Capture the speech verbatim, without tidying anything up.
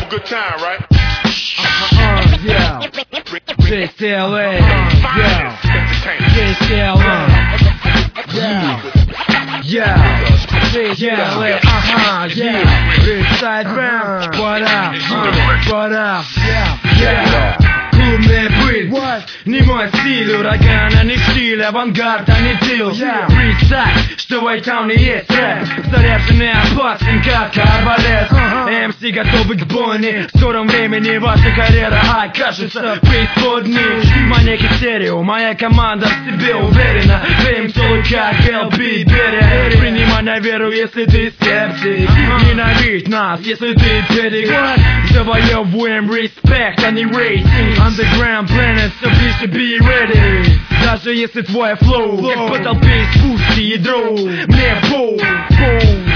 a good time, right? Uh, yeah. J C L A. Yeah. J C L A. Yeah. Yeah. J C L A. Uh-huh. Yeah. Riverside Band. What up? Uh, what up? Yeah. Yeah. Клубный быт, не мой стиль, ураган, а не стиль, авангард, а не дил. Представь, что в Вайтауне есть рэп, заряженный опасен, как арбалет. эм си готовы к бойне, в скором времени ваша карьера окажется преисподней. Маньяки стерео, моя команда в себе уверена, время соло как эл би Берия. Принимай на веру, если ты скептик, ненавидь нас, если ты педик. Завоевываем респект, а не рейтинг. Underground planet, so please to be ready. Даже если твой флоу как по толпе спусти ядро, мне боу, боу.